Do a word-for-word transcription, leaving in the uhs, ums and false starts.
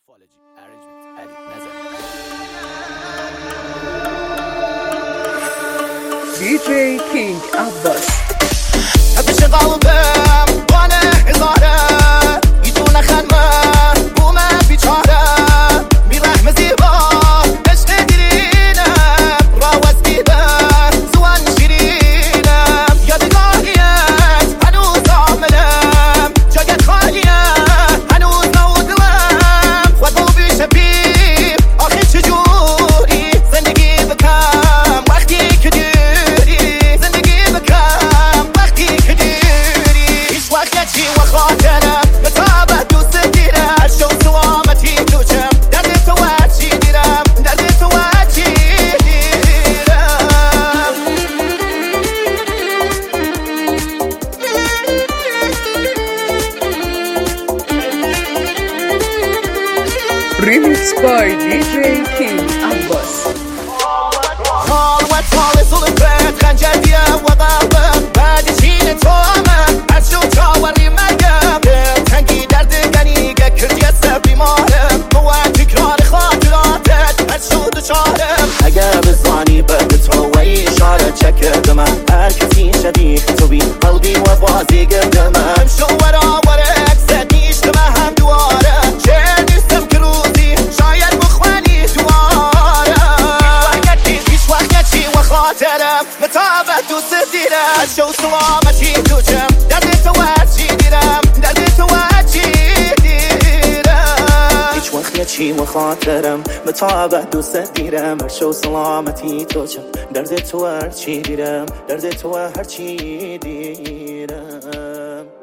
Morphology, arrangement, Ali, Nazar. دی جی King Abbas. هبش قلبم بانه هزاره یدونه خنمه بومه بیچاره بیرحم زیبا عشق دیرینم راوز دیدم زوان شیرینم یادگاریت هنوز عاملم جاگت خالیه هنوز نودلم خود رو بیشه بیم آخه چجوری زندگی بکم وقتی که دیری زندگی بکم وقتی که دیری هیچ وقت نچی و خاطرم متابه دوست دیرم شو سلامتی توچم درد تو هرچی دیرم درد تو هرچی دیرم Remixed by دی جی King Abbas. حال و طال ظلم بد خنجریه و قلبم بعد چین تو همه از جو چاوری مرگم تنگی درد گنیگه کردی از بیمارم قوه تکرار خاطراتت از شو دچارم اگر بزانی بعد تو و اشاره چکرد من هر کسی شبیه تو بی قلبی و بازی گردم شو ورا ورا اکسد نیشت و هم دواره چه نیستم که روزی شاید بخوانی دواره هیچ وقت نچی و خاطرم متابه دوست دیرم شو سلامتی توچم درد تو هرچی دیرم درد تو هرچی دیرم هیچ وقت نچی و خاطرم متابه دوست دیرم شو سلامتی توچم درد تو هرچی دیرم درد تو هرچی دیرم